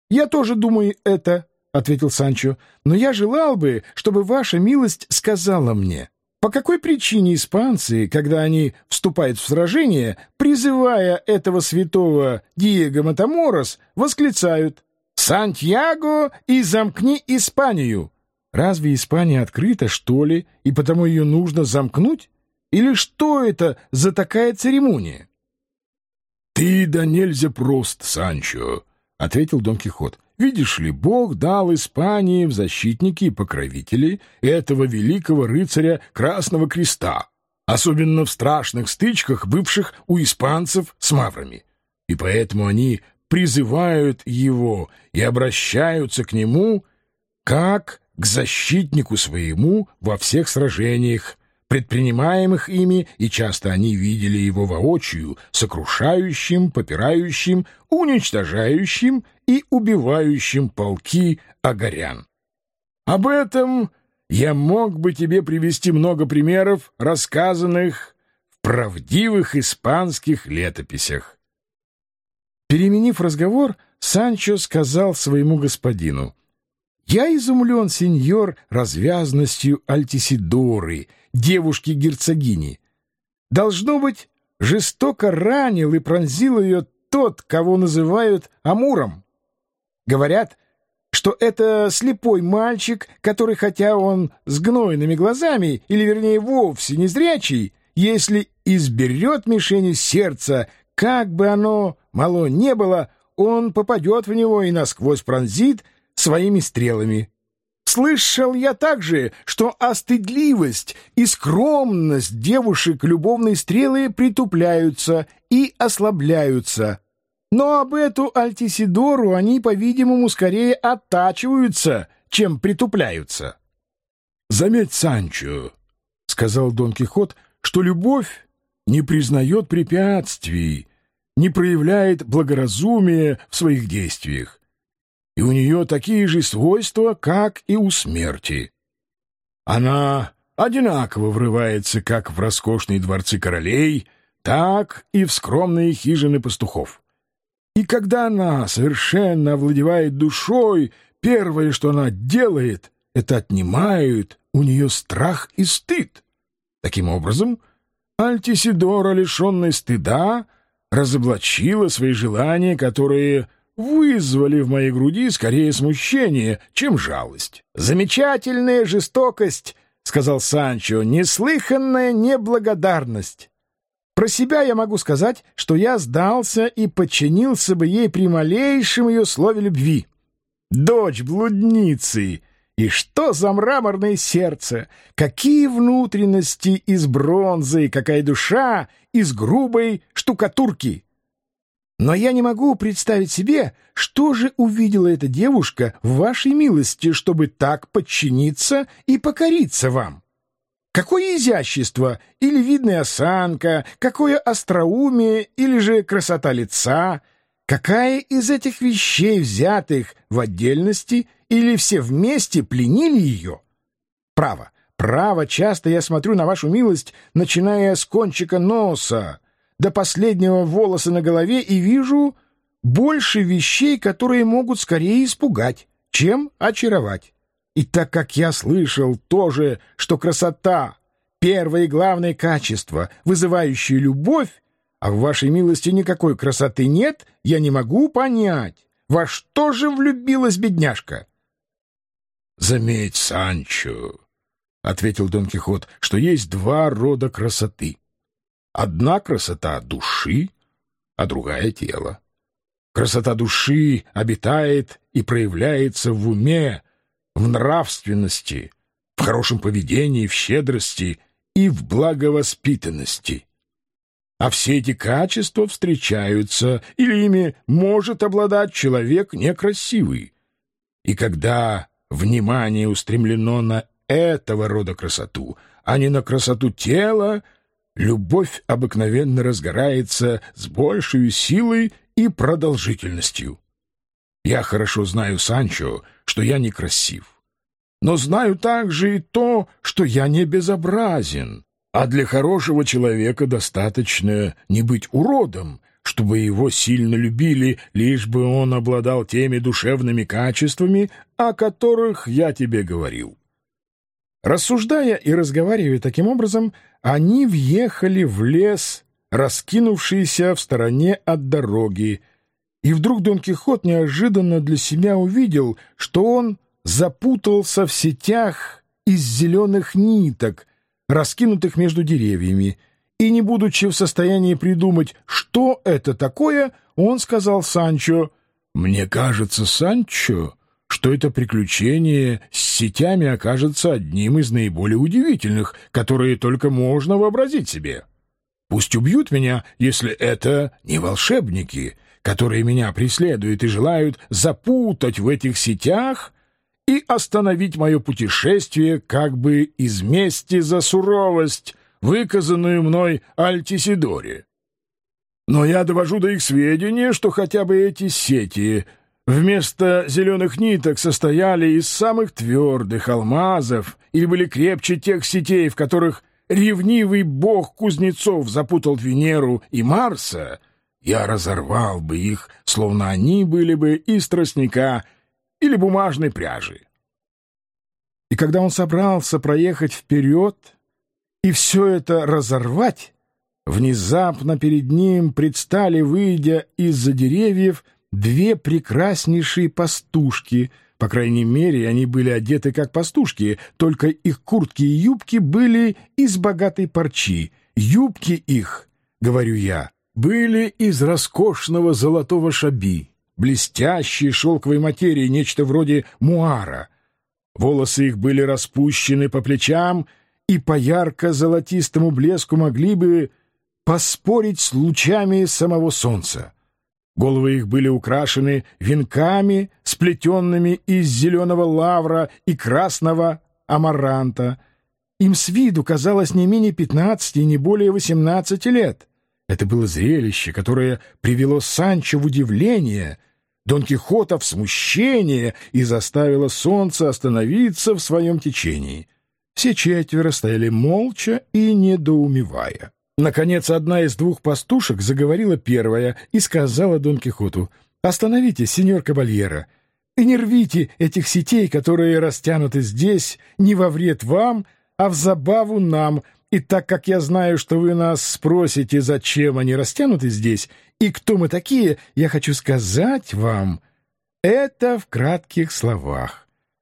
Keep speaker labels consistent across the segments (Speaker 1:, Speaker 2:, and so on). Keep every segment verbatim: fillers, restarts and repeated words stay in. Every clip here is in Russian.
Speaker 1: Я тоже думаю это, — ответил Санчо, — но я желал бы, чтобы ваша милость сказала мне, по какой причине испанцы, когда они вступают в сражение, призывая этого святого Диего Матаморос, восклицают «Сантьяго и замкни Испанию». Разве Испания открыта, что ли, и потому ее нужно замкнуть? Или что это за такая церемония?
Speaker 2: — Ты да нельзя прост, Санчо, — ответил Дон Кихот. — Видишь ли, Бог дал Испании в защитники и покровители этого великого рыцаря Красного Креста, особенно в страшных стычках, бывших у испанцев с маврами. И поэтому они призывают его и обращаются к нему как к защитнику своему во всех сражениях, предпринимаемых ими, и часто они видели его воочию, сокрушающим, попирающим, уничтожающим и убивающим полки агарян. Об этом я мог бы тебе привести много примеров, рассказанных в правдивых испанских летописях.
Speaker 1: Переменив разговор, Санчо сказал своему господину: «Я изумлен, сеньор, развязностью Альтисидоры, девушки-герцогини. Должно быть, жестоко ранил и пронзил ее тот, кого называют Амуром. Говорят, что это слепой мальчик, который, хотя он с гнойными глазами, или, вернее, вовсе не зрячий, если изберет мишенью сердца, как бы оно мало не было, он попадет в него и насквозь пронзит своими стрелами. Слышал я также, что остыдливость и скромность девушек любовной стрелы притупляются и ослабляются. Но об эту Альтисидору они, по-видимому, скорее оттачиваются, чем притупляются».
Speaker 2: «Заметь, Санчо, — сказал Дон Кихот, — что любовь не признает препятствий, не проявляет благоразумия в своих действиях, и у нее такие же свойства, как и у смерти. Она одинаково врывается как в роскошные дворцы королей, так и в скромные хижины пастухов. И когда она совершенно овладевает душой, первое, что она делает, это отнимает у нее страх и стыд. Таким образом, Альтисидора, лишенная стыда, разоблачила свои желания, которые вызвали в моей груди скорее смущение, чем жалость».
Speaker 1: «Замечательная жестокость, — сказал Санчо, — неслыханная неблагодарность. Про себя я могу сказать, что я сдался и подчинился бы ей при малейшем ее слове любви. Дочь блудницы! И что за мраморное сердце! Какие внутренности из бронзы, какая душа из грубой штукатурки! Но я не могу представить себе, что же увидела эта девушка в вашей милости, чтобы так подчиниться и покориться вам. Какое изящество или видная осанка, какое остроумие или же красота лица, какая из этих вещей, взятых в отдельности или все вместе, пленили ее? Право, право, часто я смотрю на вашу милость, начиная с кончика носа до последнего волоса на голове, и вижу больше вещей, которые могут скорее испугать, чем очаровать. И так как я слышал тоже, что красота — первое и главное качество, вызывающее любовь, а в вашей милости никакой красоты нет, я не могу понять, во что же влюбилась бедняжка».
Speaker 2: «Заметь, Санчо, — ответил Дон Кихот, — что есть два рода красоты. Одна красота души, а другая тела. Красота души обитает и проявляется в уме, в нравственности, в хорошем поведении, в щедрости и в благовоспитанности. А все эти качества встречаются, или ими может обладать человек некрасивый. И когда внимание устремлено на этого рода красоту, а не на красоту тела, любовь обыкновенно разгорается с большей силой и продолжительностью. Я хорошо знаю, Санчо, что я некрасив, но знаю также и то, что я не безобразен, а для хорошего человека достаточно не быть уродом, чтобы его сильно любили, лишь бы он обладал теми душевными качествами, о которых я тебе говорил».
Speaker 1: Рассуждая и разговаривая таким образом, они въехали в лес, раскинувшийся в стороне от дороги, и вдруг Дон Кихот неожиданно для себя увидел, что он запутался в сетях из зеленых ниток, раскинутых между деревьями, и, не будучи в состоянии придумать, что это такое, он сказал Санчо:
Speaker 2: «Мне кажется, Санчо, что это приключение с сетями окажется одним из наиболее удивительных, которые только можно вообразить себе. Пусть убьют меня, если это не волшебники, которые меня преследуют и желают запутать в этих сетях и остановить мое путешествие как бы из мести за суровость, выказанную мной Альтисидоре. Но я довожу до их сведения, что хотя бы эти сети вместо зеленых ниток состояли из самых твердых алмазов или были крепче тех сетей, в которых ревнивый бог кузнецов запутал Венеру и Марса, я разорвал бы их, словно они были бы из тростника или бумажной пряжи».
Speaker 1: И когда он собрался проехать вперед и все это разорвать, внезапно перед ним предстали, выйдя из-за деревьев, две прекраснейшие пастушки. По крайней мере, они были одеты как пастушки, только их куртки и юбки были из богатой парчи. Юбки их, говорю я, были из роскошного золотого шаби, блестящей шелковой материи, нечто вроде муара. Волосы их были распущены по плечам, и по ярко-золотистому блеску могли бы поспорить с лучами самого солнца. Головы их были украшены венками, сплетенными из зеленого лавра и красного амаранта. Им с виду казалось не менее пятнадцати и не более восемнадцати лет. Это было зрелище, которое привело Санчо в удивление, Дон Кихота в смущение и заставило солнце остановиться в своем течении. Все четверо стояли молча и недоумевая. Наконец, одна из двух пастушек заговорила первая и сказала Дон Кихоту: «Остановитесь, сеньор Кабальеро, и не рвите этих сетей, которые растянуты здесь, не во вред вам, а в забаву нам. И так как я знаю, что вы нас спросите, зачем они растянуты здесь и кто мы такие, я хочу сказать вам это в кратких словах.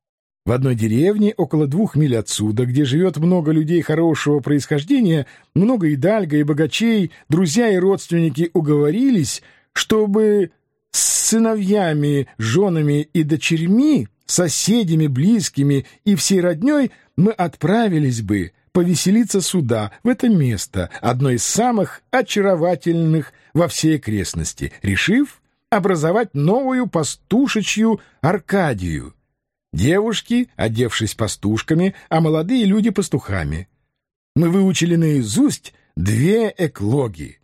Speaker 1: В одной деревне, около двух миль отсюда, где живет много людей хорошего происхождения, много идальго и богачей, друзья и родственники уговорились, чтобы с сыновьями, женами и дочерьми, соседями, близкими и всей родней мы отправились бы повеселиться сюда, в это место, одно из самых очаровательных во всей окрестности, решив образовать новую пастушечью Аркадию. Девушки, одевшись пастушками, а молодые люди пастухами. Мы выучили наизусть две эклоги.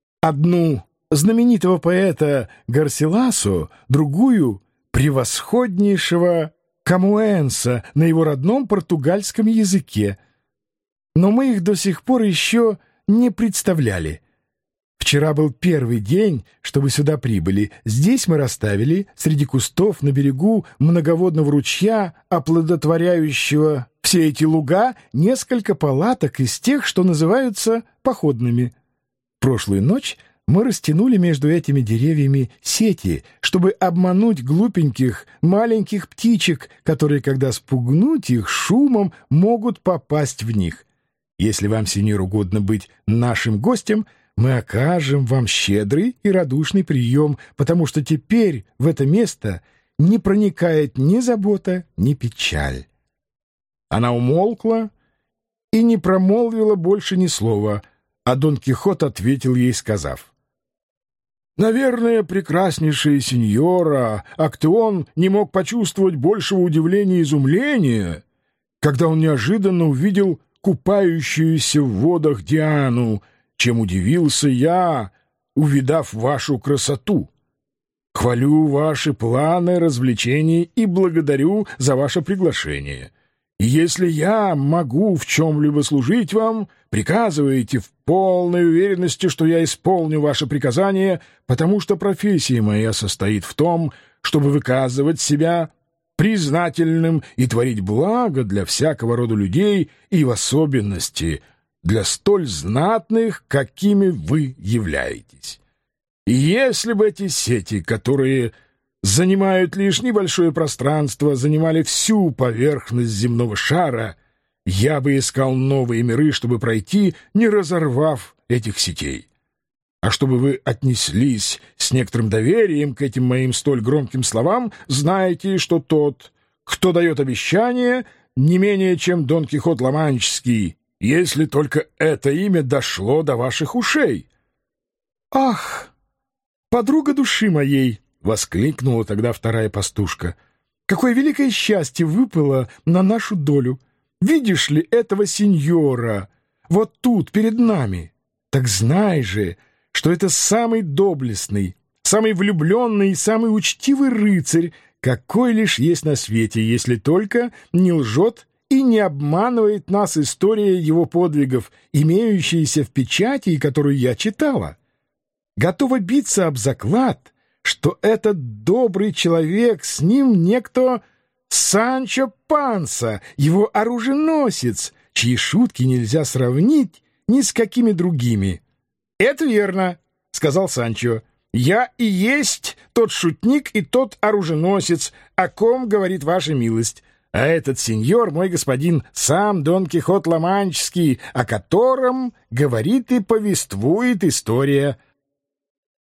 Speaker 1: Одну знаменитого поэта Гарсиласо, другую превосходнейшего Камуэнса на его родном португальском языке. Но мы их до сих пор еще не представляли. Вчера был первый день, что вы сюда прибыли. Здесь мы расставили, среди кустов, на берегу многоводного ручья, оплодотворяющего все эти луга, несколько палаток из тех, что называются походными. Прошлую ночь мы растянули между этими деревьями сети, чтобы обмануть глупеньких маленьких птичек, которые, когда спугнуть их шумом, могут попасть в них. Если вам, сеньор, угодно быть нашим гостем, мы окажем вам щедрый и радушный прием, потому что теперь в это место не проникает ни забота, ни печаль». Она умолкла и не промолвила больше ни слова, а Дон Кихот ответил ей, сказав: «Наверное, прекраснейшая сеньора, Актеон не мог почувствовать большего удивления и изумления, когда он неожиданно увидел купающуюся в водах Диану, чем удивился я, увидав вашу красоту. Хвалю ваши планы развлечений и благодарю за ваше приглашение.
Speaker 2: И если я могу в чем-либо служить вам, приказывайте в полной уверенности, что я исполню ваше приказание, потому что профессия моя состоит в том, чтобы выказывать себя признательным и творить благо для всякого рода людей и в особенности для столь знатных, какими вы являетесь. И если бы эти сети, которые занимают лишь небольшое пространство, занимали всю поверхность земного шара, я бы искал новые миры, чтобы пройти, не разорвав этих сетей. А чтобы вы отнеслись с некоторым доверием к этим моим столь громким словам, знайте, что тот, кто дает обещание, не менее чем Дон Кихот Ла-Манческий, если только это имя дошло до ваших ушей. — Ах, подруга души моей! — воскликнула тогда вторая пастушка. — Какое великое счастье выпало на нашу долю! Видишь ли этого сеньора вот тут, перед нами? Так знай же, что это самый доблестный, самый влюбленный и самый учтивый рыцарь, какой лишь есть на свете, если только не лжет и не обманывает нас история его подвигов, имеющаяся в печати и которую я читала. Готова биться об заклад, что этот добрый человек, с ним некто Санчо Панса, его оруженосец, чьи шутки нельзя сравнить ни с какими другими. — Это верно, — сказал Санчо. — Я и есть тот шутник и тот оруженосец, о ком говорит ваша милость. А этот сеньор, мой господин, сам Дон Кихот Ла-Манческий, о котором говорит и повествует история.